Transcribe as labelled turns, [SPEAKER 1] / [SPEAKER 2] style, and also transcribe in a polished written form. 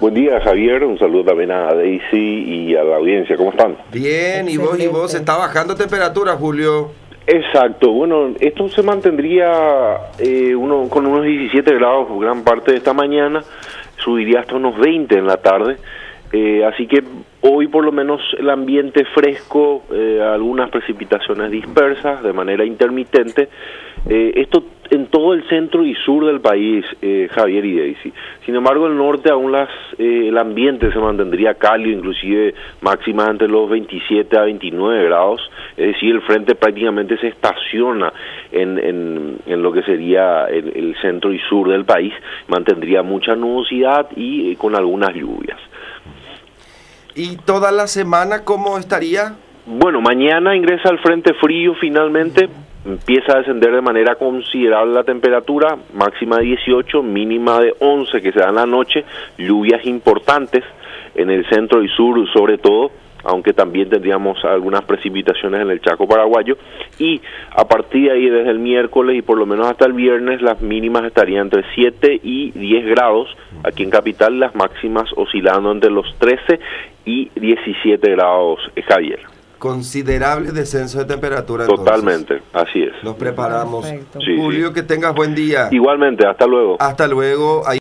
[SPEAKER 1] Buen día, Javier. Un saludo también a Daisy y a la audiencia. ¿Cómo están?
[SPEAKER 2] Bien,
[SPEAKER 3] Excelente.
[SPEAKER 2] y vos, está bajando temperatura, Julio.
[SPEAKER 1] Exacto. Bueno, esto se mantendría con unos 17 grados gran parte de esta mañana. Subiría hasta unos 20 en la tarde. Así que hoy por lo menos el ambiente fresco, algunas precipitaciones dispersas de manera intermitente. Esto en todo el centro y sur del país, Javier y Daisy. Sin embargo, el norte aún el ambiente se mantendría cálido, inclusive máxima entre los 27 a 29 grados. Es decir, el frente prácticamente se estaciona en lo que sería el centro y sur del país. Mantendría mucha nubosidad y con algunas lluvias.
[SPEAKER 2] ¿Y toda la semana cómo estaría?
[SPEAKER 1] Bueno, mañana ingresa el frente frío finalmente, empieza a descender de manera considerable la temperatura, máxima de 18, mínima de 11 que se da en la noche, lluvias importantes en el centro y sur sobre todo, aunque también tendríamos algunas precipitaciones en el Chaco paraguayo, y a partir de ahí desde el miércoles y por lo menos hasta el viernes las mínimas estarían entre 7 y 10 grados, aquí en Capital las máximas oscilando entre los 13 y 17 grados, Javier.
[SPEAKER 2] Considerable descenso de temperatura.
[SPEAKER 1] Totalmente,
[SPEAKER 2] entonces.
[SPEAKER 1] así es.
[SPEAKER 2] Nos preparamos.
[SPEAKER 3] Perfecto.
[SPEAKER 1] Sí,
[SPEAKER 2] Julio,
[SPEAKER 1] sí.
[SPEAKER 2] que tengas buen día.
[SPEAKER 1] Igualmente, hasta luego.
[SPEAKER 2] Hasta luego.